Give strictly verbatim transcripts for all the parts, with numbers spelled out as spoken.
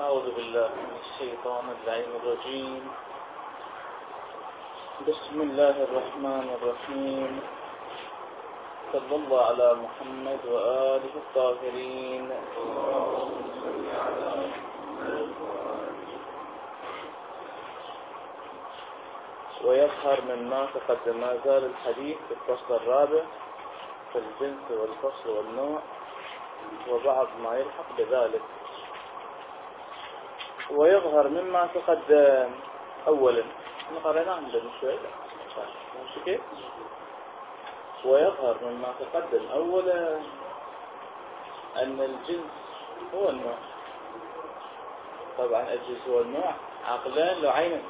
أعوذ بالله من الشيطان اللعين الرجيم. بسم الله الرحمن الرحيم. صلى الله على محمد وآله الطاهرين. ويظهر مما تقدم ما زال الحديث في الفصل الرابع في الجنس والفصل والنوع وبعض ما يلحق بذلك. ويظهر مما تقدم أولا قرأنا عندنا شوي مش كيف. ويظهر مما تقدم أولا أن الجنس هو النوع. طبعا الجنس هو النوع عقلان لو عينا.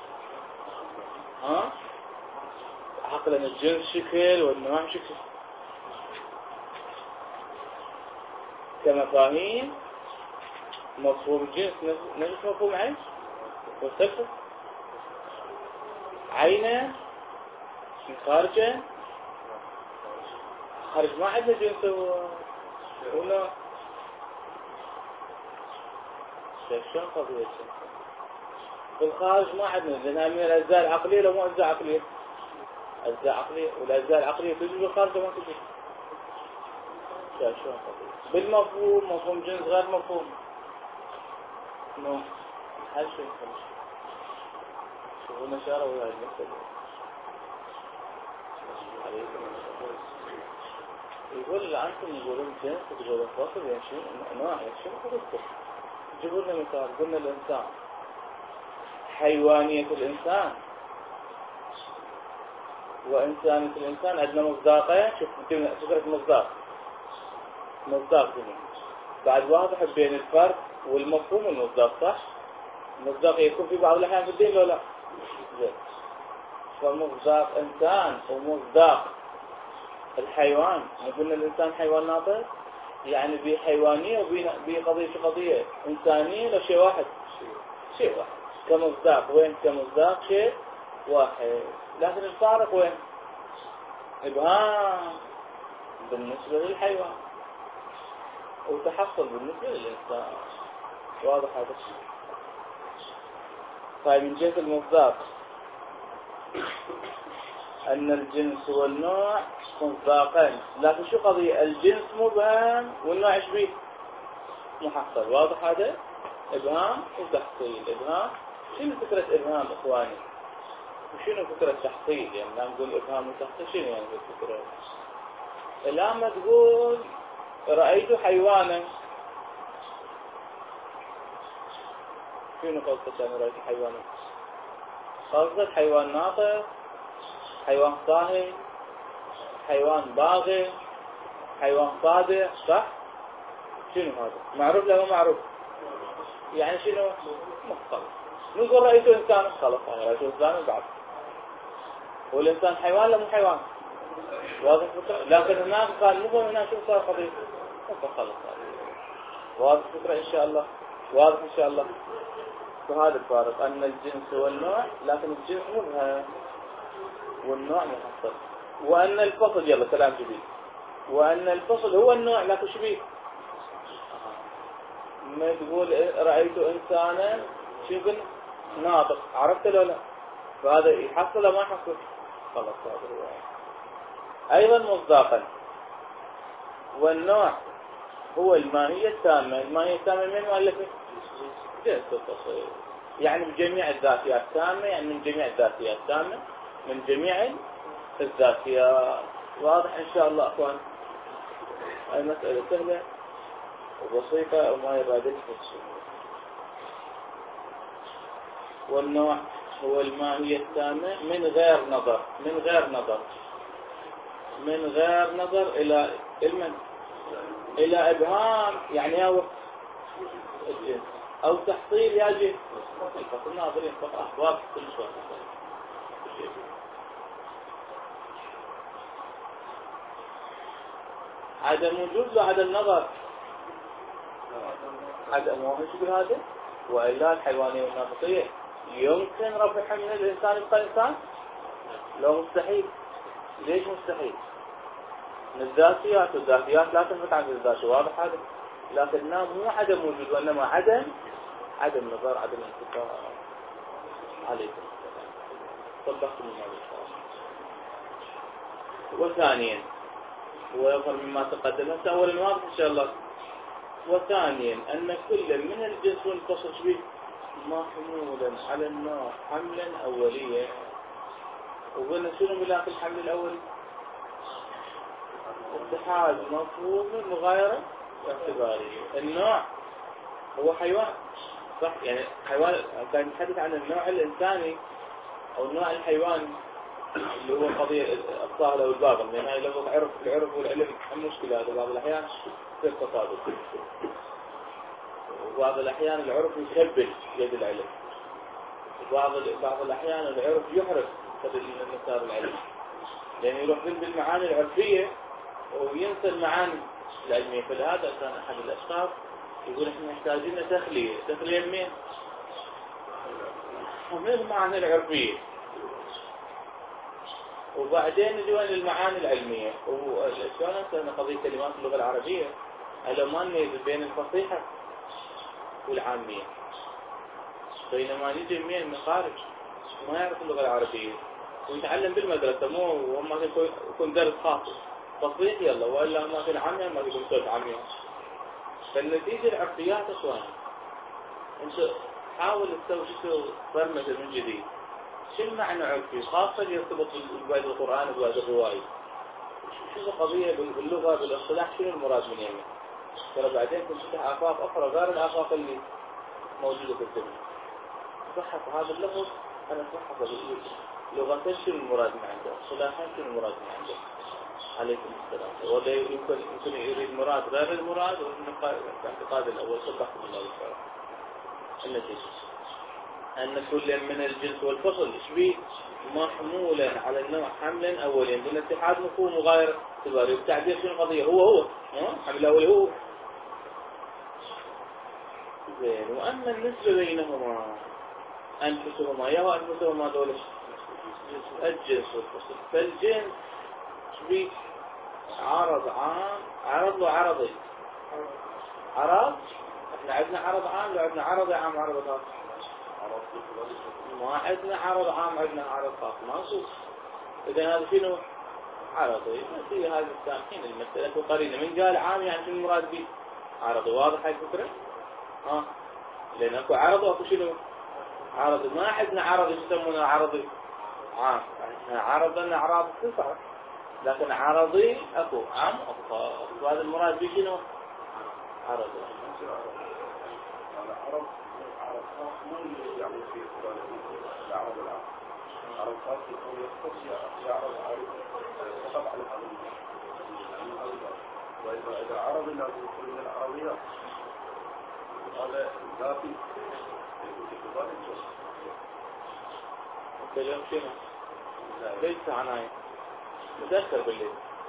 ها عقلا الجنس شكل والنوع شكل كمفاهيم. مفهوم الجنس نفس مفهوم عين والسلفة عينه من خارجه. خارج ما عندنا جنس ونوع. شايف شلون قضية في الخارج ما عندنا لأنها من الأجزاء العقلية لو مو أجزاء عقلية. أجزاء عقلية والأجزاء العقلية تجي بالخارج وما تجي. شايف شلون قضية بالمفهوم. مفهوم جنس غير مفهوم نوع. هل شيء خلص شوفوا نشارة ولا المكتب يقول عنكم يقولون جنس وتقولون فصل يعني شيء نوع يعني شيء خلص. جيبوا لنا مثال. قلنا الإنسان حيوانية الإنسان وإنسانية الإنسان عندنا مصداقين. شوف فكرة مصداق مصداق هنا بعد واضح بين الفرق والمفهوم والمصداق صح؟ المصداق يكون في بعض الأحيان في الدين ولا لا؟ زين. فمصداق إنسان ومصداق الحيوان. قلنا الإنسان حيوان ناطق يعني بحيوانية وبقضية قضية إنسانية ولا شيء واحد؟ شيء واحد كمصداق. وين كمصداق شيء واحد. لكن الفارق وين؟ إبهام بالنسبة للحيوان وتحصل بالنسبة للإنسان. واضح هذا الشيء. طيب من جهة المصداق أن الجنس والنوع مصداقين. لكن شو قضية الجنس مبهم والنوع ايش بيه محصل. واضح هذا إبهام وتحصيل. إبهام شنو فكرة إبهام إخواني وشنو فكرة تحصيل؟ يعني لا نقول إبهام وتحصيل شنو يعني الفكرة؟ الآن ما تقول رأيت حيوانا. شنو قصدك أنا رأيت حيوانا؟ قصدك حيوان ناطق حيوان صاهي حيوان باغي حيوان صادق صح؟ شنو هذا؟ معروف لا مو معروف؟ يعني شنو؟ مختلف. نقول رأيت إنسان خلاص أنا رأيت إنسان بعد. والإنسان حيوان لا مو حيوان؟ واضح الفكرة؟ لكن هناك قال مو هناك شو صار قضية؟ خلاص واضح الفكرة إن شاء الله. واضح إن شاء الله. فهذا الفارق أن الجنس والنوع لكن الجنس مبهم والنوع محصل. وأن الفصل يلا كلام جديد. وأن الفصل هو النوع لكن شو بيه؟ ما تقول رأيت إنسانا شو قلنا ناطق. عرفت لو لا؟ فهذا يحصل ولا ما يحصل؟ خلاص هذا هو. أيضا مصداقا. والنوع هو الماهية التامة. الماهية التامة من مؤلفة؟ جنس التصريف يعني بجميع الذاتيات تامة. يعني من جميع الذاتيات تامة من جميع الذاتيات. واضح إن شاء الله أخوان. هاي مسألة سهلة وبسيطة وما يبادل في. والنوع هو الماهية التامة من غير نظر من غير نظر من غير نظر إلى المن إلى إبهام يعني يا الجنس أو تحصيل يا جنس. الفصل ناظرين فقط أخبار كل شيء. عدم وجود وعدم نظر. عدم وجود شكل هذا. وإلا الحيوانية والناطقية يمكن رفعها من الإنسان يبقى إنسان؟ لو مستحيل. ليش مستحيل؟ من الذاتيات والذاتيات لا تنفت عن الذات. واضح هذا. لكنها مو عدم وجود وإنما عدم عدم نظر عدم انتفاع. عليكم السلام. صدقتم الله بالصلاة. وثانيا ويظهر مما تقدم هسه أولا واضح إن شاء الله. وثانيا أن كل من الجنس والفصل به محمولا على النوع حملا أوليا. وقلنا شنو ملاك الحمل الأولي؟ اتحاد مفهوم المغايرة اعتبارية. النوع هو حيوان صح؟ يعني حيوان كان نتحدث عن النوع الإنساني أو النوع الحيواني اللي هو قضية الظاهر أو الباطن، لأن هاي لفظ عرف العرف والعلم المشكلة هذا بعض الأحيان تصير تصادم، وبعض الأحيان العرف يكبل يد العلم، وبعض بعض الأحيان العرف يحرف سبيل مسار العلم، لأن يروح بالمعاني العرفية وينسى المعاني العلمية. فلهذا كان أحد الأشخاص يقول إحنا محتاجين تخلية. تخلية من من المعاني العرفية، وبعدين نجوا للمعاني العلمية. وشلون أنسى قضية كلمات اللغة العربية على ما نميز بين الفصيحة والعامية، بينما نجي من من خارج ما يعرف اللغة العربية ويتعلم بالمدرسة، مو وما يكون درس خاص فصيح يلا، وإلا ما في العامية ما يكون صوت عامية. فالنتيجة العرفيات أخواني، أنت حاول تسوي شو برمجة من جديد. شو المعنى عرفي خاصة يرتبط ببعض القرآن وبعض الرواية؟ شو القضية باللغة بالاصطلاح؟ شنو المراد من يعني؟ ترى بعدين تنفتح آفاق أخرى غير الآفاق اللي موجودة في الدنيا. صحة هذا اللفظ أنا صحة لغة شنو المراد من عنده؟ اصطلاحا شنو المراد من عنده؟ عليكم السلام. ولا يمكن يمكن يريد مراد غير المراد والاعتقاد الأول. صدقكم الله بالخير. النتيجة أن كل من الجنس والفصل شبيه محمولا على النوع حملا أوليا دون اتحاد مفهوم وغير اعتباري. والتعبير شنو القضية؟ هو هو حمل الأولي هو زين. وأما النسبة بينهما أنفسهما يا وأنفسهما دول الجنس والفصل. فالجنس شبيه عرض عام، عرض وعرضي. عرض احنا عندنا عرض عام وعندنا عرض عام وعرض خاص. ما عندنا عرض عام عندنا عرض خاص ما نشوف. إذا هذا شنو عرضي؟ بس هي هذه الساكين المسألة قرينة. من قال عام يعني شنو المراد به؟ عرضي. واضح هاي الفكرة؟ ها لأن أكو عرض وأكو شنو عرضي. ما عندنا عرض يسمونه عرضي عام. احنا عرضنا أعراض تسعة، لكن عرضي أكو عام وأكو خاص. وهذا المراد به شنو عرضي. عرض عرض خاص مو يعني في العرض العام. عرض خاص يكون يختص يعرض عرض فقط على العرض. وإذا عرض لازم يكون من العربيات. هذا ذاتي في ذات الجزء. الكلام شنو؟ ليس عناية متأخر بالليل.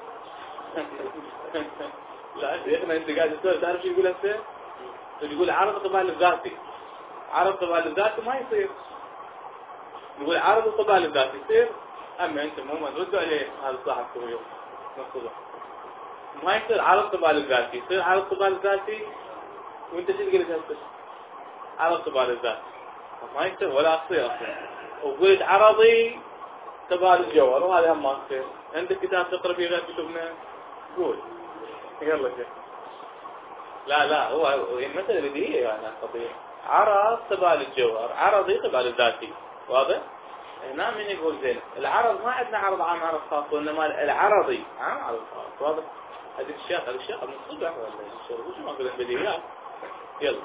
لا يا أخي أنت قاعد تسوي تعرف شو يقول هسه؟ يقول عرض قبال الذاتي. عرض قبال الذاتي ما يصير. يقول عرض قبال الذاتي يصير. أما أنت مو ردوا عليه هذا صاحب كبير نصبه. ما يصير عرض قبال الذاتي، يصير عرض قبال الذاتي. وأنت شو تقول هسه؟ عرض قبال الذاتي ما يصير ولا يصير أصلا. وقلت عرضي قبال الجوهر وهذا هم ما يصير. عندك كتاب تقرأ فيه غير كتبنا؟ قول يلا شيخ. لا لا هو المسألة بديهية يعني قضية عرض قبال الجوهر، عرضي قبال الذاتي. واضح؟ هنا من يقول زين العرض ما عندنا عرض عام عرض خاص، وإنما العرضي عام عرض خاص. واضح؟ هذيك الشيخ هذا الشيخ من الصبح ولا الشيخ وش ما أقول بديهيات. يلا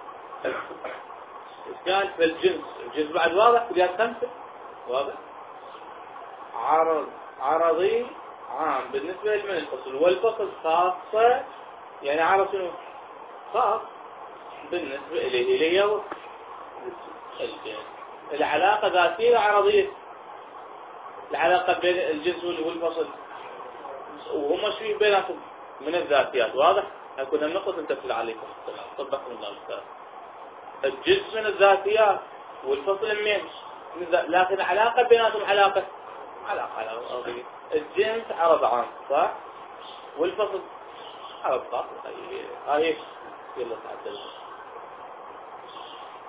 قال فالجنس الجنس بعد واضح قال خمسة. واضح؟ عرض عرضي عام بالنسبة لمن الفصل، والفصل خاصة يعني عرض شنو خاص بالنسبة إليه إليه الجنس. العلاقة ذاتية وعرضية. العلاقة بين الجنس والفصل وهم شوي بيناتهم من الذاتيات. واضح؟ هكذا النقطة انتفل عليكم السلام. صدقكم الله السلام. الجنس من الذاتيات والفصل منين؟ لكن العلاقة بيناتهم علاقة علاقة علاقة. الجنس عرض عام صح؟ والفصل عرض خاص. هاي يلا تعدل.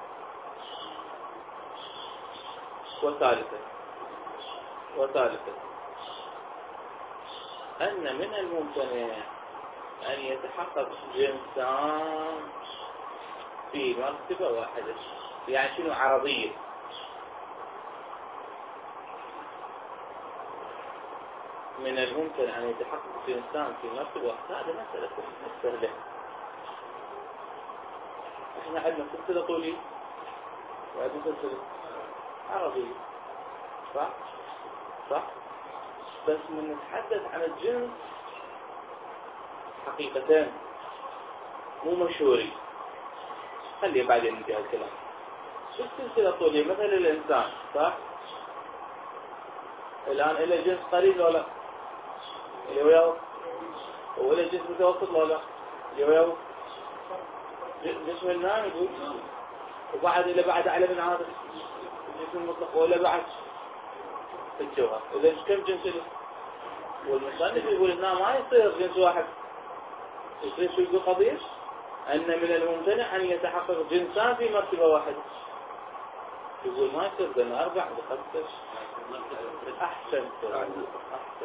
وثالثا وثالثا أن من الممتنع أن يتحقق جنسان في مرتبة واحدة. يعني شنو عرضية؟ من الممكن أن يتحقق جنسان في مرتبة واحدة. هذه مسألة سهلة. احنا عندنا سلسلة طولية وعندنا سلسلة عرضية، صح؟ صح؟ بس من نتحدث عن الجنس حقيقتين مو مشهورين، خلي بعدين نجي هالكلام. السلسلة الطولية مثل الإنسان، صح؟ الآن إلى جنس قريب ولا اللي وياه، ولا جنس متوسط ولا اللي وياه، جسم النام يقول، وبعد إلى بعد أعلى من هذا الجسم المطلق، ولا بعد في الجوهر. إذا كم جنس له؟ والمصنف يقول إنه ما يصير جنس واحد، يصير شو يقول قضية؟ أن من الممتنع أن يتحقق جنسان في مرتبة واحدة. يقول ما يصير بين أربع وخمسة. أحسن أحسن.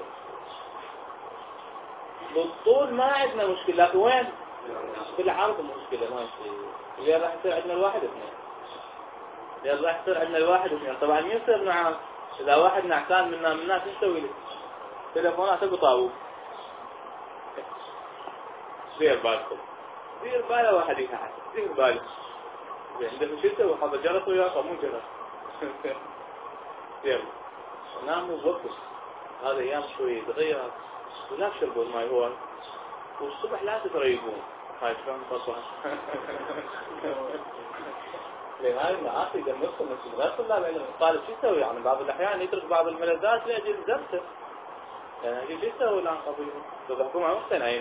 بالطول ما عندنا مشكلة، لكن وين؟ بالعرض مشكلة ما يصير. اللي راح يصير عندنا الواحد اثنين. اللي راح يصير عندنا الواحد اثنين. طبعا يصير نعم. إذا واحد نعسان منا من الناس نسوي له؟ تلفونات بطاوة. دير بالكم. دير باله واحد يتحدث. دير باله. عندما شو تسوي؟ هذا جرس وياك مو جرس. دير. ناموا بوقت. هذا أيام شوي يتغير. ولا تشربوا الماء هو. والصبح لا تتريقون. هاي شلون طبعا. لأن هاي المعاصي يدمركم من غير طلاب علم. قال شو يسوي؟ يعني بعض الأحيان يترك بعض الملذات لأجل درسه. يعني شو يسوي الآن قبيل؟ تضحكوا مع مقتنعين.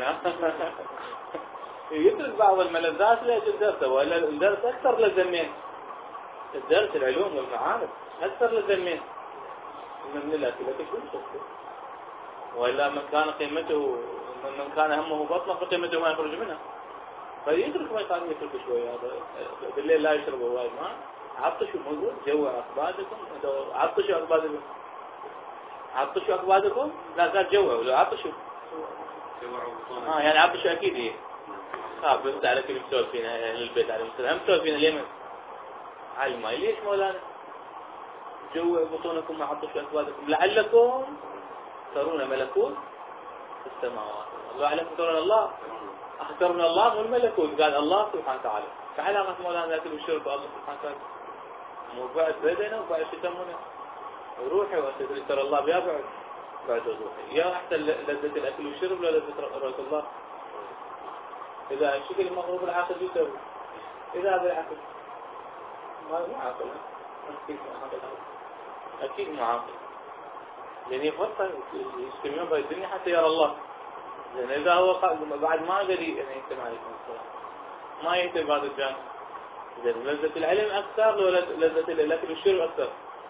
يترك بعض الملذات لأجل درسه، وإلا الدرس أكثر لزمين. الدرس العلوم والمعارف أكثر لزمين من الأكلة كل شيء. وإلا من كان قيمته من كان همه بطنه فقيمته ما يخرج منها. فيترك ما يقال يترك شوية. هذا بالليل لا يشربوا وايد ماء. عطشوا موجود جوع أكبادكم. عطشوا أكبادكم. عطشوا أكبادكم. لا قال جوعوا لو عطشوا. آه يعني عطشوا أكيد إيه. ها بس على كل مسؤول فينا للبيت على مسؤول. هم مسؤول فينا اليمن. على الماء ليش مولانا؟ جوع بطونكم وعطشوا أكبادكم لعلكم ترون ملكوت السماوات. الله عليكم ترون الله. أخبر من الله والملكوت. قال الله سبحانه وتعالى. فعلامة مولانا الأكل والشرب الله سبحانه وتعالى. مو بعد بدنا وبعد شتمنا. وروحي وتدري ترى الله بيابعد بعد روحي. يا أحسن لذة الأكل والشرب ولا لذة رؤية الله؟ إذا الشكل المغروب العاقل يسوي. إذا بالعقل ما مو عاقل. أكيد مو عاقل. أكيد مو عاقل. لأن يفرق يستمعون في الدنيا حتى يرى الله. لأن إذا هو بعد ما قدر يعني يستمع عليكم السلام ما يهتم بهذا الجانب. إذا لذة العلم أكثر ولا لذة الأكل والشرب أكثر؟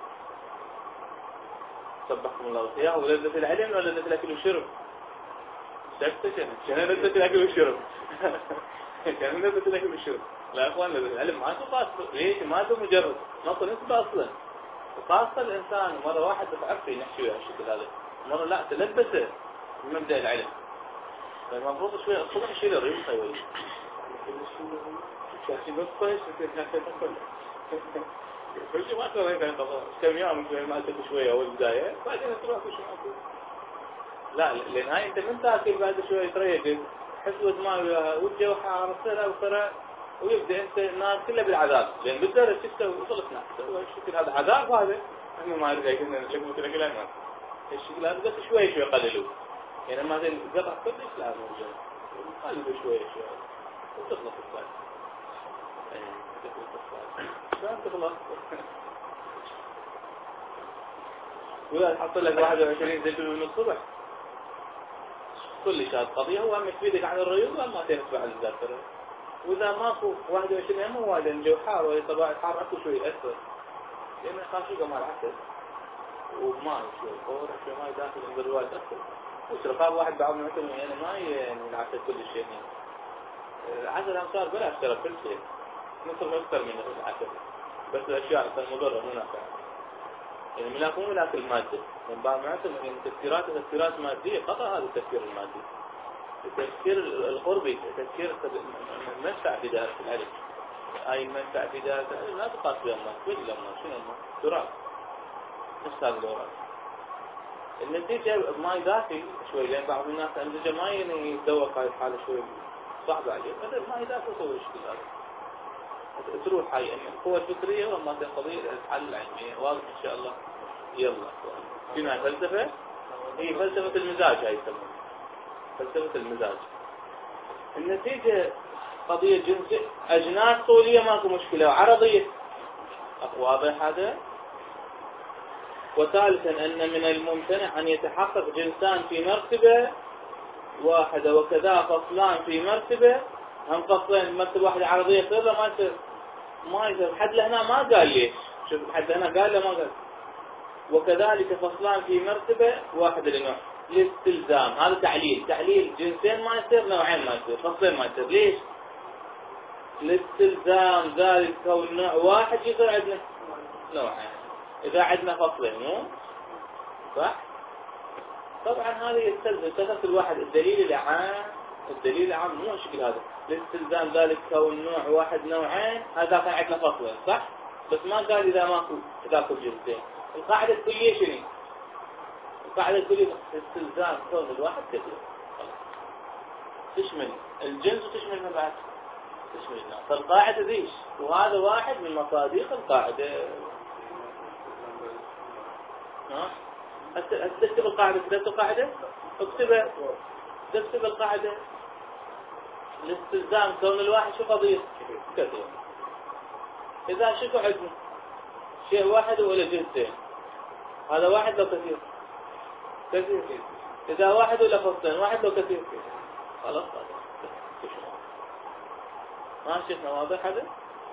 سبحكم الله وإياه. ولذة العلم ولا لذة الأكل والشرب؟ شفت شنو؟ شنو لذة الأكل والشرب؟ شنو لذة الأكل والشرب؟ لا أخوان لذة العلم ما تقاس. ليش؟ ما هو مجرد نقطة نسبة أصلا. وخاصة الإنسان مرة واحد تتعفي نحشي هالشكل هذا. مرة لا تلبسه بمبدأ العلم. فالمفروض شوية الصدق يشيل الريم خيوي. شاكي نصفه كل شيء ما ترى هيك انقضاء. كم يوم شوية ما أكل شوية أول بداية بعدين تروح كل شيء أكل. لا لأن هاي أنت من تأكل بعد شوية تريق حسوة ما وجه وحار صرع وصرع ويبدأ أنت الناس كلها بالعذاب. لأن بالدرس تستوي وصلتنا الشكل هذا عذاب. هذا إحنا ما نرجع كنا نشوفه كذا كلام. الشكل هذا بس شوية شوية قللوه. يعني ما زين قطع كلش لا موجود. قللوا شوية شوية وتخلص الصلاة. شلون تخلص؟ ولا تحط لك واحد وعشرين زيتون من الصبح. كل شهر قضية هو هم يفيدك عن الريوض وما تنفع عن الذاكرة. وإذا ماكو واحد وعشرين هم هو هذا الجو حار وطبعا الحار أكو شوي أثر. لأن خاشوقة مع العسل وماء شوي فور شوي ماء داخل من الرواية أثر. وشرفاب واحد بعض من عندهم يعني ما يعني العسل كل شيء يعني. العسل أمثال بلا اشترى كل شيء. نصف أكثر من العسل. بس الأشياء المضرة مو نافعة. يعني ملاك مو ملاك المادة، من بعض معناته يعني تفكيرات تفكيرات مادية قطع هذا التفكير المادي. التفكير القربي تفكير المنفعة في دائرة العلم. هاي المنفعة في دائرة العلم لا تقاس بأموال، كل الأموال شنو أموال؟ تراب. نفس هذا الدورات. النتيجة ماي ذاتي شوي، لأن بعض الناس النتيجة ما يعني يتذوق هاي الحالة شوي صعبة عليه، بدل ماي ذاتي يسوي الشيء هذا. تروح هاي يعني القوة الفكرية وما تقضي الحل العلمية، واضح إن شاء الله. يلا. فيما فلسفة هي فلسفة المزاج، هاي يسمونها فلسفة المزاج. النتيجة قضية جنسية، أجناس طولية ماكو مشكلة، وعرضية واضح هذا. وثالثا أن من الممتنع أن يتحقق جنسان في مرتبة واحدة وكذا فصلان في مرتبة، هم فصلين مرتبة واحدة عرضية يصير له ما يصير ما يصير. حد لهنا ما قال ليش، شوف حد هنا قال له ما قال. وكذلك فصلان في مرتبة واحدة لنوع الاستلزام، هذا تعليل تعليل جنسين ما يصير، نوعين ما يصير، فصلين ما يصير. ليش؟ الاستلزام ذلك كون نوع واحد يصير عندنا نوعين إذا عندنا فصلين، مو صح؟ طبعا هذا يستلزم كثرة الواحد. الدليل العام الدليل العام مو الشكل هذا. الاستلزام ذلك كون نوع واحد نوعين، هذا كان عندنا فصلين صح؟ بس ما قال إذا ماكو إذا كل جنسين. القاعدة الكلية شنو؟ القاعدة الكلية استلزام كون الواحد كثير، تشمل الجنس وتشمل ما بعد تشمل الناس. فالقاعدة ذيش، وهذا واحد من مصادق القاعدة. ها؟ تكتب القاعدة، كتبت القاعدة؟ اكتبها. تكتب القاعدة. الاستلزام كون الواحد شو قضية؟ كثير. إذا شكو عندنا شيء واحد ولا جنسين، هذا واحد لو كثير؟ كثير. إذا واحد ولا فصلين، واحد لو كثير؟ خلاص هذا. ما شفنا واضح هذا؟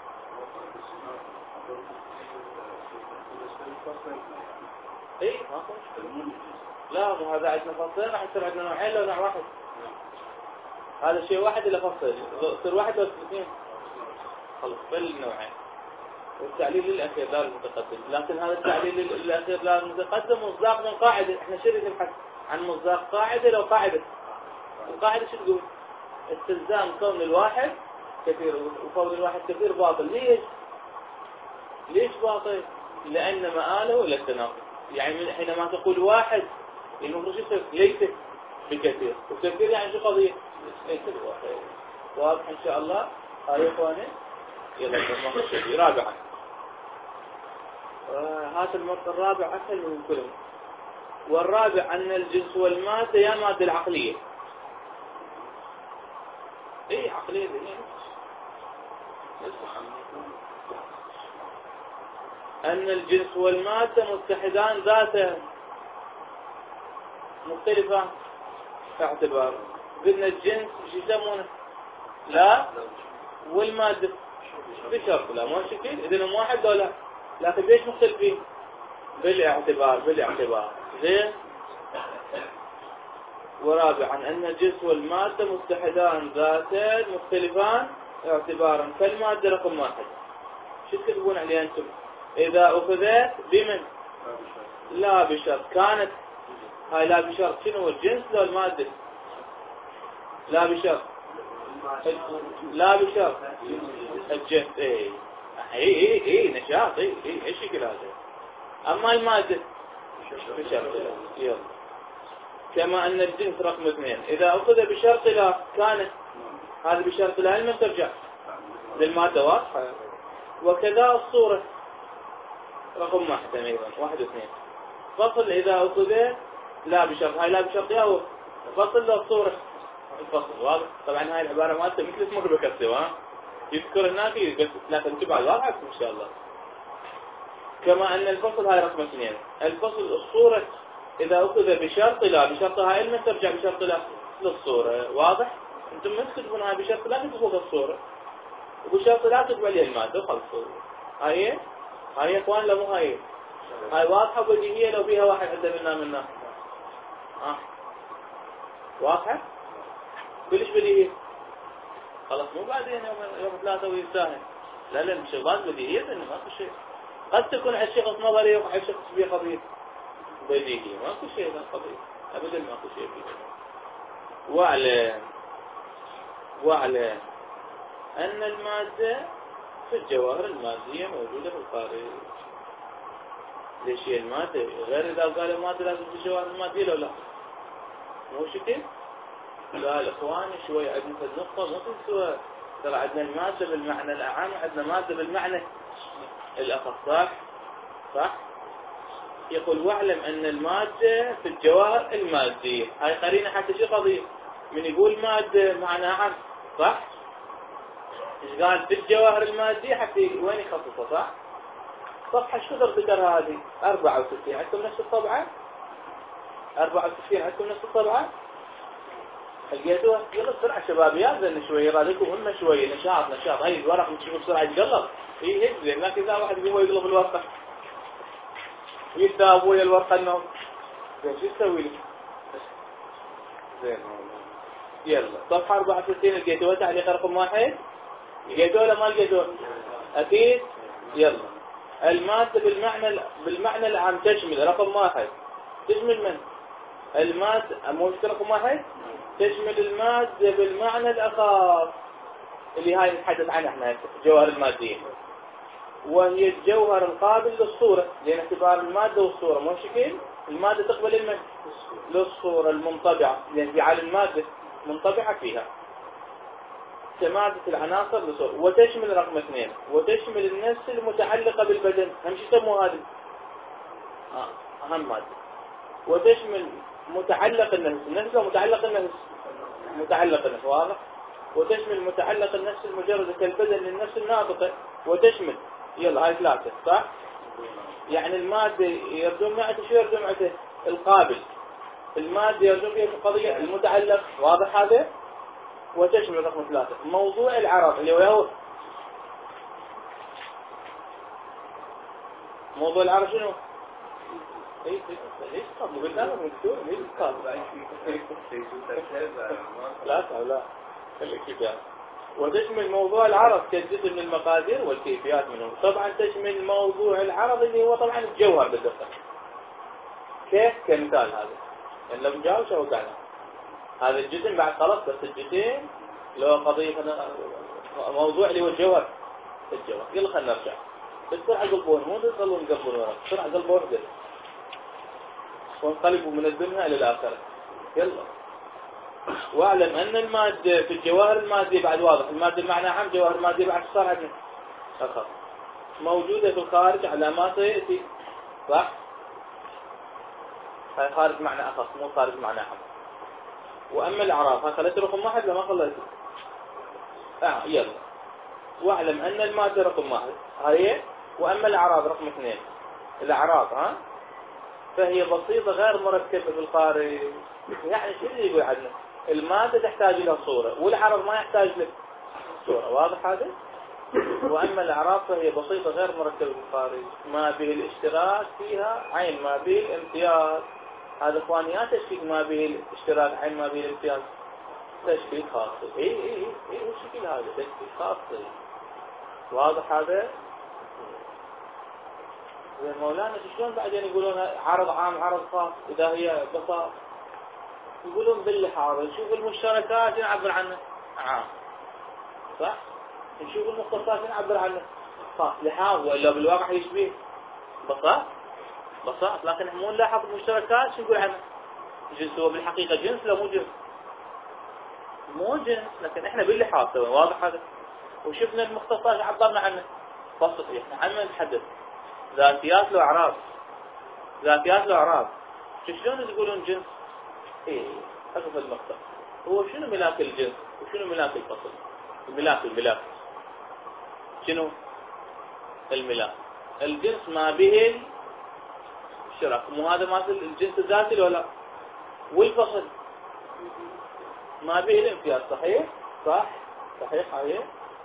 اي ما مشكلة. لا مو هذا عندنا فصلين راح يصير عندنا نوعين لو نوع واحد. هذا شيء واحد ولا فصلين؟ يصير واحد ولا اثنين؟ خلص بل نوعين. والتعليل للأخير لا المتقدم، لكن هذا التعليل للأخير لا المتقدم مصداق من قاعدة. احنا شو نبحث عن مصداق قاعدة لو قاعدة. القاعدة شو تقول؟ استلزام كون الواحد كثير وكون الواحد كثير باطل. ليش؟ ليش باطل؟ لأن مآله إلى التناقض. يعني حينما تقول واحد المفروض يصير ليس بكثير، وكثير يعني شو قضية؟ ليس بواحد. واضح إن شاء الله. هاي إخواني يلا المرة الشيء رابعا. آه هذا المرة الرابع أسهل من كلهم. والرابع أن الجنس والمادة يا مادة العقلية. إيه عقلية ذهنية. أن الجنس والمادة متحدان ذاته مختلفة اعتبار. قلنا الجنس شو يسمونه؟ لا والمادة بشرط لا مو شكل، إذن واحد ولا لكن ليش مختلفين؟ بالاعتبار بالاعتبار زين. ورابعا أن الجنس والمادة متحدان ذاتين مختلفان اعتبارا، فالمادة رقم واحد شو تكتبون عليها أنتم؟ إذا أخذت بمن؟ لا بشرط. كانت هاي لا بشرط شنو الجنس لو المادة؟ لا بشرط لا بشرط الجنس. ايه ايه ايه ايه نشاط ايه ايه ايش الشكل هذا. اما المادة بشرط لا. يلا كما ان الجنس رقم اثنين اذا اخذ بشرط لا كانت هذا بشرط لا لما ترجع للمادة واضحة. وكذا الصورة رقم واحد ايضا واحد واثنين. فصل اذا اخذ لا بشرط هاي لا بشرط يا هو فصل للصورة الفصل واضح. طبعا هاي العبارة مالته مثل تمر بكسر ها يذكر هناك بس لكن تبع الواقع ان شاء الله. كما ان الفصل هاي رقم اثنين. الفصل الصورة اذا اخذ بشرط لا بشرط هاي لما ترجع بشرط لا للصورة واضح. انتم ما تكتبون هاي بشرط لا تكتبوا الصورة وبشرط لا تكتبوا عليها المادة وخلصوا. هاي هاي اخوان لا مو هاي هاي واضحة بديهية لو فيها واحد عنده منا منا ها واضحة كلش بديهية. خلاص مو بعدين يوم يوم ثلاثة ويساهم لا لا الشغلات بديهية انه ماكو شيء قد تكون على شخص نظري وعلى شخص فيه قضية بديهية، ماكو شيء ذا قضية أبدا، ماكو شيء فيه. واعلم واعلم أن المادة في الجواهر المادية موجودة في الخارج. ليش هي المادة غير إذا قالوا مادة لازم في الجواهر المادية لو لا مو شكل؟ لا الإخواني شوي عندنا في النقطة مو تنسوا، ترى عندنا المادة بالمعنى الأعم، عندنا مادة بالمعنى الأخص، صح؟ صح؟ يقول واعلم أن المادة في الجواهر المادية، هاي قرينة حتى شو قضية؟ من يقول مادة معناها عام، صح؟ إيش قال في الجواهر المادية حتى وين يخصصها، صح؟ صفحة شو ذكر هذه؟ أربعة وستين، عندكم نفس الطبعة؟ أربعة وستين عندكم نفس الطبعة؟ لقيتوها؟ يلا بسرعة شباب يا زين شوي رادكم همة شوي، نشاط نشاط، هاي الورق نشوفه بسرعة يتقلب، هي هيك زين، لكن إذا واحد يقوم يقلب الورقة ويبدأ أبويا الورقة النوم، زين شو يسوي لي؟ زين يلا صفحة أربعة وستين لقيتوها تعليق رقم واحد؟ لقيتوها ولا ما لقيتوها؟ أكيد؟ يلا المادة بالمعنى بالمعنى العام تشمل رقم واحد، تشمل من؟ المادة مو رقم واحد؟ تشمل المادة بالمعنى الأخص اللي هاي نتحدث عنها احنا الجوهر المادية، وهي الجوهر القابل للصورة، لأن اعتبار المادة والصورة مو شكل، المادة تقبل المن للصورة المنطبعة، لأن في عالم المادة منطبعة فيها كمادة العناصر للصورة، وتشمل رقم اثنين وتشمل النفس المتعلقة بالبدن، هم شو يسموه هذه؟ آه. أهم مادة. وتشمل متعلق النفس، النفس ومتعلق النفس متعلق النفس واضح، وتشمل متعلق النفس المجرد كالبدن للنفس الناطقة، وتشمل يلا هاي ثلاثة صح؟ يعني المادة يردون معته شو يردون معته؟ القابل، المادة يردون فيها القضية المتعلق، واضح هذا؟ وتشمل رقم ثلاثة موضوع العرض اللي هو موضوع العرض شنو؟ ايش ايش قبل قلنا لهم دكتور ليش قبل لا لا خليك كده. وتشمل موضوع العرض كجزء من المقادير والكيفيات منه، طبعا تشمل موضوع العرض اللي هو طبعا الجوهر بالدقة. كيف؟ كمثال هذا يعني لو نجاوب شو قلنا هذا الجزء بعد خلاص بس الجزئين لو قضية موضوع اللي هو الجوهر الجوهر. يلا خلينا نرجع بسرعة قلبون مو تخلون قلبون ورا بسرعة قلبون واحدة وانقلبوا من الدنيا إلى الآخرة. يلا واعلم أن المادة في الجواهر المادية بعد واضح، المادة المعنى عام، جواهر المادية بعد صار عندنا أخر موجودة في الخارج على ما سيأتي صح؟ هاي خارج معنى أخص مو خارج معنى عام. وأما الأعراف ها خليت رقم واحد لما خليت آه يلا واعلم أن المادة رقم واحد هاي، وأما الأعراف رقم اثنين. الأعراف ها فهي بسيطة غير مركبة في الخارج، يعني شو اللي يقول عندنا؟ المادة تحتاج إلى صورة والعرض ما يحتاج له صورة، واضح هذا؟ وأما الأعراف فهي بسيطة غير مركبة في الخارج، ما به الاشتراك فيها عين ما به الامتياز. هذا إخواني تشكيل ما به الاشتراك عين ما به الامتياز تشكيل خاص. إيه إيه إيه إيه الشكل هذا تشكيل خاص، واضح هذا؟ مولانا شلون بعدين يقولون عرض عام عرض خاص إذا هي بساط؟ يقولون باللحاظ نشوف المشتركات نعبر عنه عام صح؟ نشوف المختصات نعبر عنه خاص لحاظ، وإلا بالواقع يشبه بساط بساط، لكن احنا مو نلاحظ المشتركات شو نقول عنه؟ جنس هو بالحقيقة جنس لا مو جنس؟ مو جنس، لكن احنا باللحاظ سوى واضح هذا. وشفنا المختصات عبرنا عنه فصل احنا عن نتحدث ذاتيات له أعراض، ذاتيات له أعراض شلون تقولون جنس؟ ايه حسب المقطع هو شنو ملاك الجنس وشنو ملاك الفصل؟ الملاك الملاك شنو؟ الملاك الجنس ما به الشراك، مو هذا مال الجنس الذاتي ولا؟ والفصل ما به الامتياز، صحيح؟ صح؟ صحيح عليه؟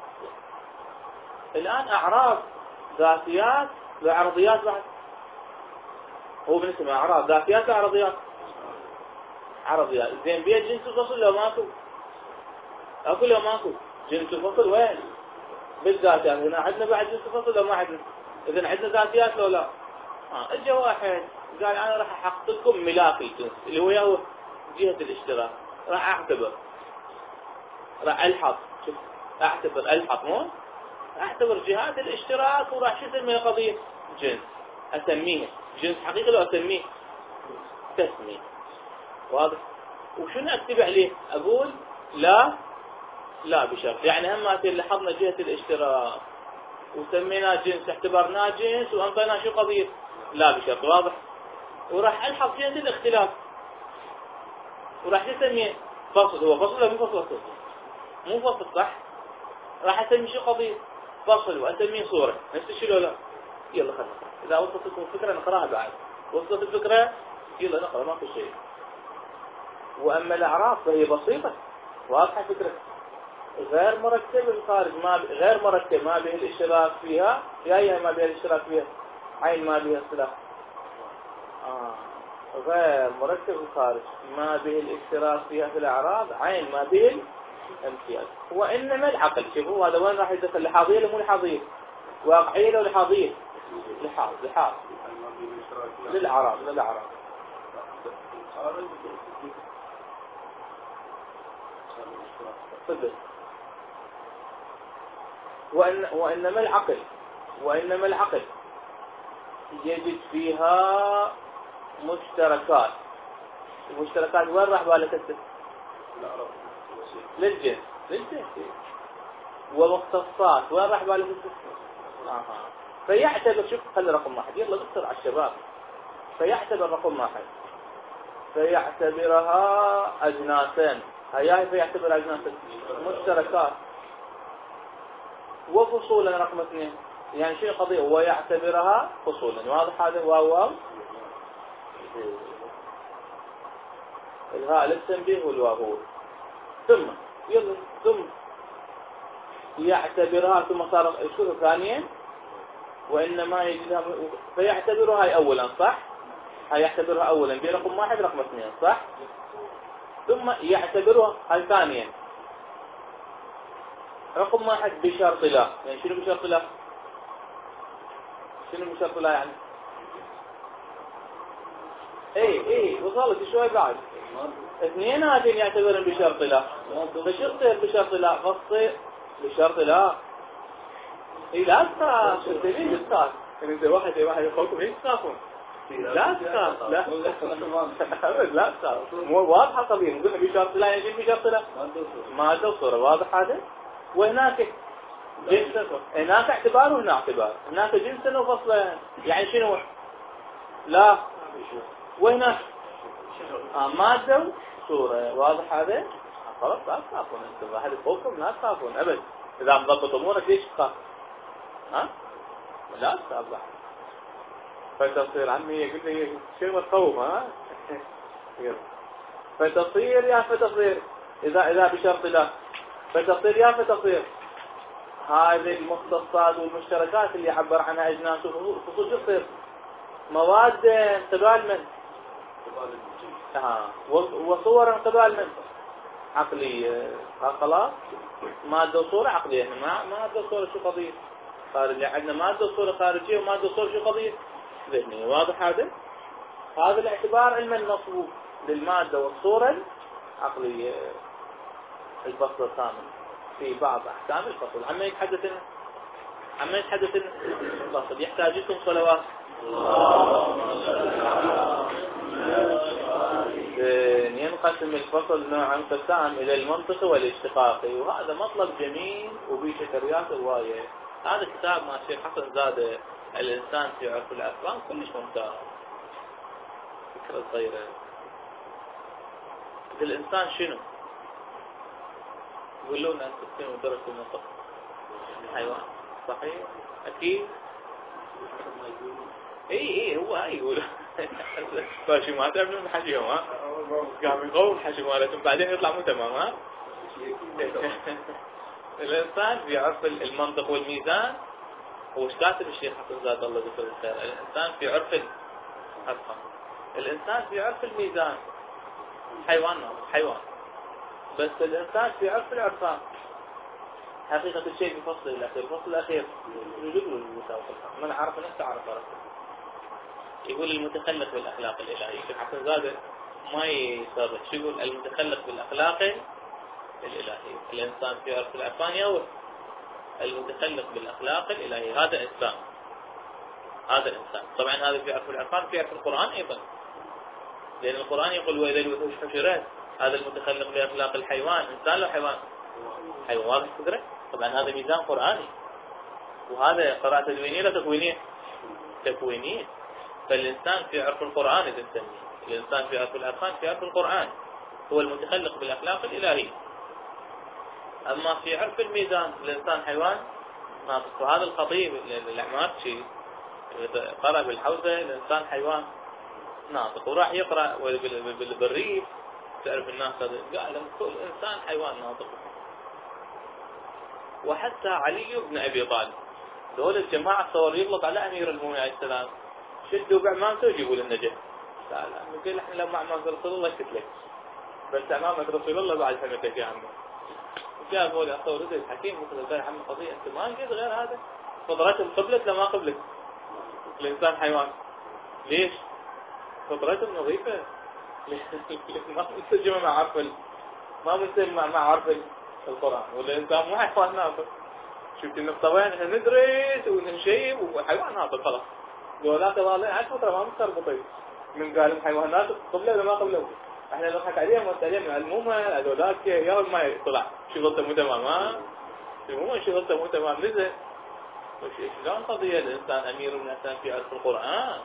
الآن أعراض ذاتيات وعرضيات بعد، هو بالنسبة أعراض ذاتيات وعرضيات عرضيات. زين بيت جنس الفصل لو ماكو؟ أكو لو ماكو؟ جنس الفصل وين؟ بالذاتيات هنا عندنا بعد جنس الفصل لو ما عندنا؟ إذا عندنا ذاتيات لو لا؟ آه. اجى واحد قال أنا راح أحقق لكم ملاك الجنس اللي هو ياهو جهة الاشتراك، راح أعتبر راح ألحق، شوف أعتبر ألحق مو أعتبر جهات الاشتراك وراح شو اسمي قضية جنس، أسميها جنس حقيقي لو أسميه تسمية. واضح؟ وشنو أكتب عليه؟ أقول لا لا بشرط، يعني هم لاحظنا جهة الاشتراك وسميناه جنس اعتبرناه جنس وأنطيناه شو قضية لا بشرط. واضح؟ وراح ألحق جهة الاختلاف وراح نسميه فصل. هو فصل ولا مو فصل؟ مو فصل صح؟ راح أسمي شو قضية فصل وأسميه صورة نفس الشيء ولا لا؟ يلا خلنا إذا وصلت لكم الفكرة نقراها بعد. وصلت الفكرة يلا نقرأ ما في شيء. وأما الأعراف فهي بسيطة واضحة فكرة، غير مركب الخارج ما ب... غير مركب ما به الاشتراك فيها، يا ما به الاشتراك فيها عين ما به الصلاح. آه. غير مركب الخارج ما به الاشتراك فيها في الأعراض عين ما به الامتياز. وإنما العقل شوفوا هذا وين راح يدخل؟ لحاظية ولا مو لحاظية؟ واقعية لو لحاظية؟ لحاظ لحاظ للأعراض للأعراض صدق. وإن وإنما العقل وإنما العقل يجد فيها مشتركات. المشتركات وين راح بالك انت؟ للجنس للجنس. ومختصات وين راح بالك انت؟ آه. فيعتبر شوف خلي رقم واحد يلا نكسر على الشباب. فيعتبر رقم واحد فيعتبرها أجناسين. هياي فيعتبر أجناس مشتركات وفصولا رقم اثنين. يعني شيء قضية ويعتبرها فصولا. واضح هذا؟ واو واو الهاء للتنبيه والواو. ثم يلا ثم يعتبرها ثم صار شو ثانيا وإنما يجدها فيعتبرها هاي أولا صح؟ هاي يعتبرها أولا برقم واحد رقم اثنين صح؟ ثم يعتبرها هاي ثانيا رقم واحد بشرط لا. يعني شنو بشرط لا؟ شنو بشرط لا يعني؟ اي اي وصلت شوي بعد. اثنين هذين يعتبرون بشرط لا. فشو تصير بشرط لا؟ فصل بشرط لا. اي لا تخاف انت ليش تخاف؟ انت واحد واحد يخوفكم ليش تخافون؟ لا تخاف لا لا تخاف مو واضحه قضيه. نقول بشرط لا يعني بشرط لا ما توصل. واضح هذا؟ وهناك جنس هناك اعتبار وهنا اعتبار. هناك جنس وفصلا يعني شنو؟ لا وهنا آه مادة وصورة. واضح هذا؟ خلاص لا تخافون انتم. واحد يخوفكم لا تخافون ابد. اذا مضبط امورك ليش تخاف؟ ها؟ لا تخاف. فتصير عمي قلت لي شيء متخوف ها؟ فتصير يا فتصير اذا اذا بشرط لا فتصير يا فتصير هذه المختصات والمشتركات اللي عبر عنها اجناس وفصول تصير مواد قبال من؟ ها وصور قبال من؟ عقلية. خلاص مادة وصورة عقلية. ما مادة وصورة شو قضية خارجية؟ عندنا مادة وصورة خارجية ومادة وصورة شو قضية ذهنية. واضح هذا؟ هذا الاعتبار علما المصبوب للمادة والصورة العقلية. الفصل الثامن في بعض أحكام الفصل. عما يتحدث عما يتحدث الفصل يحتاج لكم صلوات. ينقسم الفصل نوعا قسام إلى المنطق والاشتقاقي وهذا مطلب جميل وبيه شكريات هواية. هذا كتاب ما الشيخ حسن زاد الإنسان في عرف الأفلام كلش ممتاز. فكرة صغيرة. الإنسان شنو؟ يقولون أن تسكن ودرس المنطق حيوان صحيح؟ أكيد اي اي هو هاي يقول فاشي ما تعرف من حشيهم ها قام يقول الحشي مالتهم بعدين يطلع مو تمام ها. الإنسان بيعرف المنطق والميزان. هو ايش كاتب الشيخ حسن زاد الله ذكر الخير؟ الإنسان في عرف الحقا. الإنسان في عرف الميزان حيوان حيوان بس الإنسان في عرف العرفان. حقيقة الشيء في الفصل الأخير. الفصل الأخير يجب له المساواة في الحق. من عرف نفسه عرف ربه. يقول المتخلق بالأخلاق الإلهية. شوف حسن زادة ما يصرح. شو يقول؟ المتخلق بالأخلاق الإلهية. الإنسان في عرف العرفان يوم المتخلق بالأخلاق الإلهية. هذا إنسان. هذا الإنسان. طبعا هذا في عرف العرفان في عرف القرآن أيضا. لأن القرآن يقول وإذا الوحوش حشرت. هذا المتخلق بأخلاق الحيوان. إنسان لو حيوان؟ حيوان. واضح الفكرة؟ طبعا هذا ميزان قرآني. وهذا قراءة تدوينية لا تكوينية؟ تكوينية. فالإنسان في عرف القرآن إذا نسميه. الإنسان في عرف الأركان في عرف القرآن هو المتخلق بالأخلاق الإلهية. أما في عرف الميزان الإنسان حيوان ناطق. وهذا الخطيب الأعمارشي قرأ بالحوزة الإنسان حيوان ناطق. وراح يقرأ بالريف تعرف الناس قال كل إنسان حيوان ناطق. وحتى علي بن أبي طالب دول الجماعة صور يغلط على أمير المؤمنين عليه السلام شدوا بعمامته ويجيبوا للنجاة. لا لا نقول احنا لما عمامة رسول الله شكلك بس عمامة رسول الله بعد حمتك يا عمي. جاء قول أخو رزق الحكيم مثل ذلك عم قضية أنت ما لقيت غير هذا فطرتهم قبلت لما قبلت. الإنسان حيوان ليش؟ فطرتهم نظيفة. ما منسجمة مع عرف ما منسجم مع مع عرف القرآن. والإنسان مو حيوان ناطق. شفت النقطة وين؟ احنا ندرس ونشيب وحيوان ناطق خلاص. دولات ضالين على فترة ما مستربطين. من قال حيوانات قبله ولا ما قبله. احنا نضحك عليهم ونتعلم علمهم هذولاك يا ما يطلع شغلته مو تمام. ها المهم شغلته مو تمام نزل. وش شلون قضية الإنسان أمير من الإنسان في عرف القرآن؟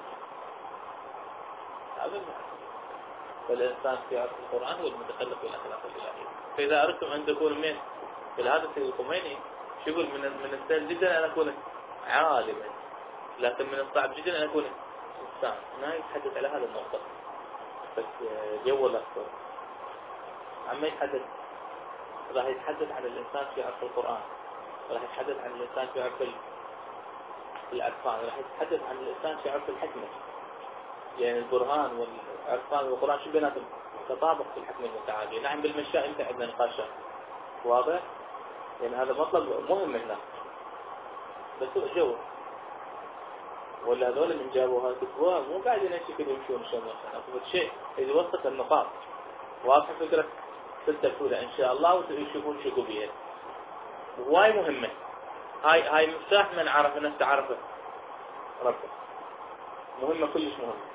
هذا المعنى. فالإنسان في عرف القرآن هو المتخلق بالأخلاق الإلهية. فإذا أردتم أن تكونوا من بالهذا السيد الخميني شو يقول من من السهل جدا أن أكون عالما لكن من الصعب جدا أن أكون إنسان. ما يتحدث على هذا النقطة بس جو الأكثر. عما يتحدث راح يتحدث عن الإنسان في عرف القرآن. راح يتحدث عن الإنسان في عرف الأركان. راح يتحدث عن الإنسان في عرف الحكمة. يعني البرهان والأركان والقرآن شو بيناتهم تطابق في الحكمة المتعالية. نعم بالمشاء انت عندنا نقاشات واضح. يعني هذا مطلب مهم هنا بس هو جو. ولا هذول اللي جابوا هذا الكتاب مو قاعدين يشكل يمشون شلون أفضل شيء إذا وصلت النقاط واضحة فكرة تتفقوا إن شاء الله وتشوفون شو بيها. وهاي مهمة. هاي هاي مفتاح من عرف نفسه عرفه ربه. مهمة كلش مهمة.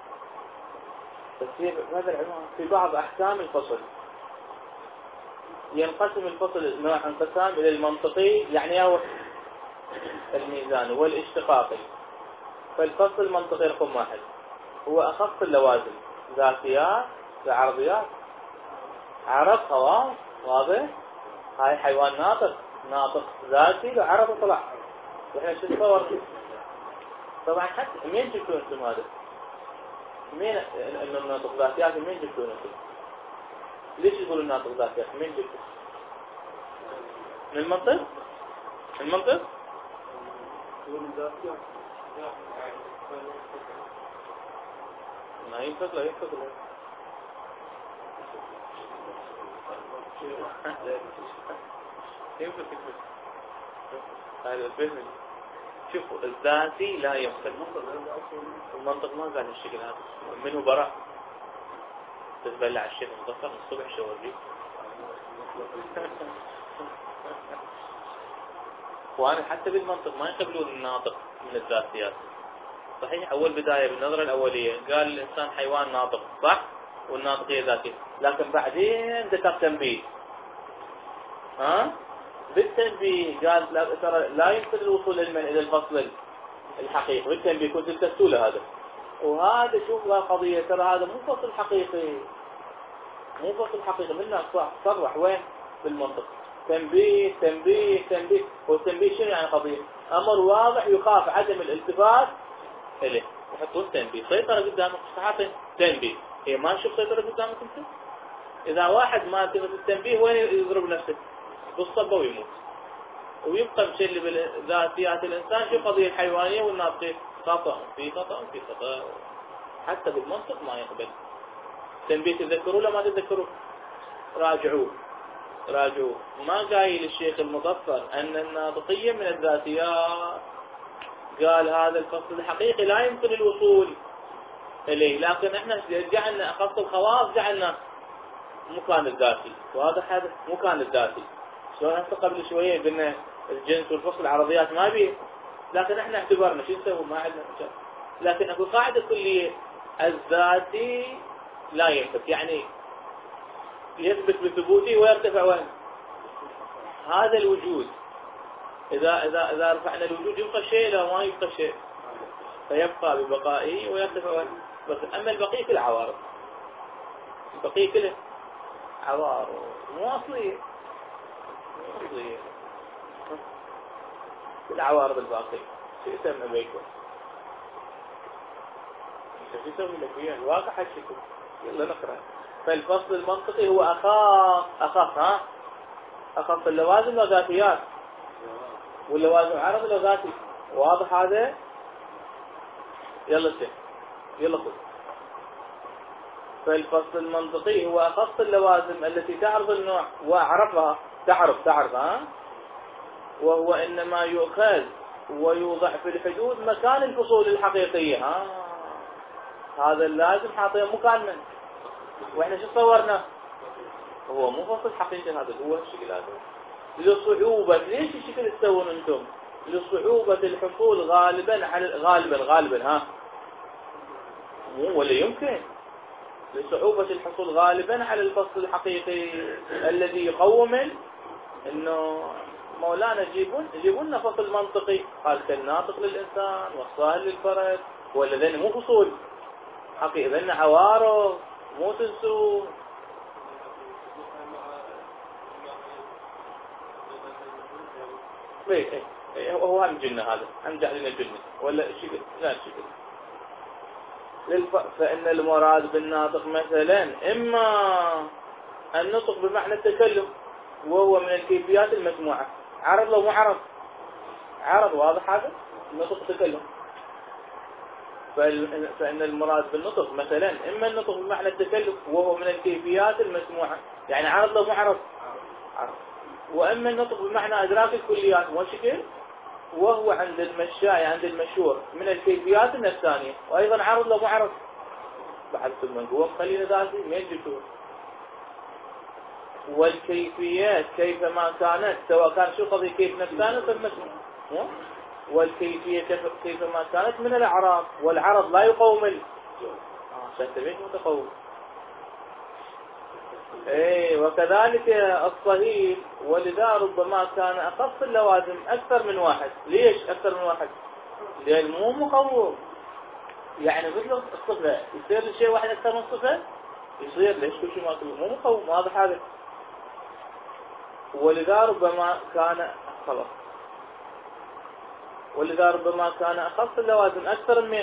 تفسير هذا العنوان في بعض أحكام الفصل. ينقسم الفصل نوع انقسام إلى المنطقي يعني هو الميزان والاشتقاقي. فالفصل المنطقي رقم واحد هو أخف اللوازم ذاتيات عرضيات. عرض خلاص واضح. هاي حيوان ناطق ناطق ذاتي لو عرض طلع. وإحنا شو نتصور طبعا حتى مين جبتوا انتم هذا؟ مين انه الناطق ذاتيات مين جبتوا انتم؟ ليش يقولوا الناطق ذاتيات؟ مين جبتوا؟ من المنطق؟ المنطق؟ ما ينفق لا ينفق لا ينفق ينفق هذا الفهم. شوفوا الذاتي لا ينفق. المنطق ما قال الشكل هذا منه براء. تتبلع الشيء مظفر من الصبح شورجي. وأنا حتى بالمنطق ما يقبلون الناطق من الذاتيات. صحيح أول بداية بالنظرة الأولية قال الإنسان حيوان ناطق صح والناطقية ذاتية. لكن بعدين ذكر تنبيه. ها بالتنبيه قال لا ترى لا يمكن الوصول إلى الفصل الحقيقي. بالتنبيه كنت تلتفتوا له هذا. وهذا شوف القضية ترى هذا مو فصل حقيقي. مو فصل حقيقي منه صرح وين بالمنطق. تنبيه تنبيه تنبيه. والتنبيه شنو يعني قضية؟ أمر واضح يخاف عدم الالتفات إليه. يحطون تنبيه. سيطرة قدامك صحاتين تنبيه. هي ما نشوف سيطرة قدامك أنت. إذا واحد ما تنبه التنبيه وين يضرب نفسه؟ بالصبة ويموت. ويبقى بشيء اللي بالذاتيات الإنسان شو قضية الحيوانية والناطقية. خطأ في خطأ في خطأ. حتى بالمنطق ما يقبل. تنبيه تذكروا لا ما تذكروا راجعوه. راجعوا ما قايل الشيخ المظفر أن الناطقية من الذاتيات، قال هذا الفصل الحقيقي لا يمكن الوصول إليه، لكن احنا جعلنا أخص الخواص جعلنا مكان الذاتي، وهذا هذا مكان الذاتي. شلون هسه قبل شوية قلنا الجنس والفصل العرضيات ما بيه، لكن احنا اعتبرنا شو نسوي ما عندنا مجال. لكن اكو قاعدة كلية الذاتي لا يثبت، يعني يثبت بثبوته ويرتفع وين؟ هذا الوجود إذا إذا إذا رفعنا الوجود يبقى شيء لا ما يبقى شيء، فيبقى ببقائه ويرتفع وين؟ بس أما البقية كل عوارض، البقية كله عوارض مو أصلية، مو أصلية كل عوارض الباقي. شو يسمى بيكون؟ شو يسوي لك وياه الواقع هالشكل. يلا نقرأ. فالفصل المنطقي هو أخاف أخاف ها أخاف اللوازم والذاتيات، واللوازم عرض اللغاتي. واضح هذا؟ يلا سير يلا خذ. فالفصل المنطقي هو أخص اللوازم التي تعرض النوع وأعرفها، تعرف تعرف ها وهو إنما يؤخذ ويوضع في الحدود مكان الفصول الحقيقية. ها هذا اللازم حاطيه مكان من، واحنا شو صورنا؟ هو مو فصل حقيقي، هذا هو الشكل هذا لصعوبة. ليش الشكل تسوون انتم؟ لصعوبة الحصول غالبا على غالبا غالبا ها مو ولا يمكن لصعوبة الحصول غالبا على الفصل الحقيقي الذي يقوم انه مولانا جيبون جيبون لنا فصل منطقي، قال كالناطق للإنسان والصاهل للفرد، ولا ذن مو فصول حقيقي، ذن عوارض مو تنسوا. ايه ايه هو هم جنة، هذا هم جعلنا جنة ولا شكل لا شكل للف... فإن المراد بالناطق مثلا إما النطق بمعنى التكلم وهو من الكيفيات المسموعة، عرض لو مو عرض عرض واضح هذا النطق تكلم. فإن المراد بالنطق مثلا إما النطق بمعنى التكلم وهو من الكيفيات المسموعة، يعني عرض لو مو عرض عرض، وأما النطق بمعنى إدراك الكليات وشكل وهو عند المشاي عند المشهور من الكيفيات النفسانية، وأيضا عرض لو مو عرض بعد ثم هو خلينا ذاتي مين جتور. والكيفيات كيفما كانت سواء كان شو قضية كيف نفسانية فالمسموع، والكيفية كيفما كانت من الأعراض، والعرض لا يقوم ال عشان تبين متقوم. ايه وكذلك الصهيل، ولذا ربما كان أخص اللوازم أكثر من واحد. ليش أكثر من واحد؟ لأن مو مقوم، يعني مثل الصفة يصير الشيء واحد أكثر من صفة يصير ليش كل شيء ما مو مقوم، هذا حاجة. ولذا ربما كان خلاص ولذا ربما كان أخص اللوازم أكثر من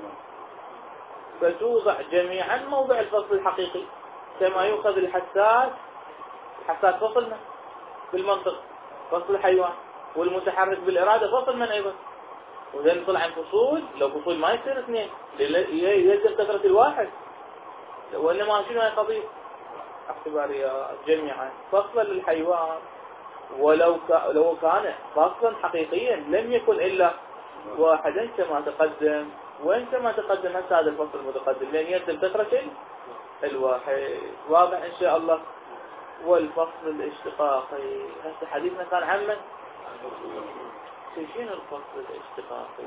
فتوضع جميعا موضع الفصل الحقيقي، كما يؤخذ الحساس حساس فصلنا بالمنطق فصل الحيوان، والمتحرك بالإرادة فصل من أيضا، وإذا نطلع عن فصول لو فصول ما يصير اثنين يجب كثرة الواحد، وإنما شنو هي قضية اعتبارية جميعا فصلا للحيوان. ولو لو كان فصلا حقيقيا لم يكن إلا واحدا كما تقدم، وانت ما تقدم هسه هذا الفصل المتقدم لأن يلزم كثرة الواحد. واضح إن شاء الله. والفصل الاشتقاقي هسه حديثنا كان عن من؟ شنو الفصل الاشتقاقي؟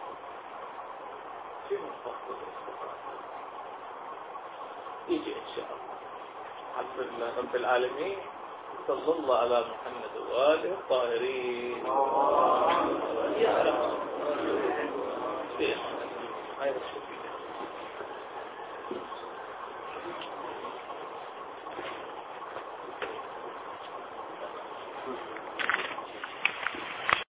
شنو الفصل الاشتقاقي؟ يجي إن شاء الله. الحمد لله رب العالمين، صلى الله على محمد وآله الطاهرين. يا رب.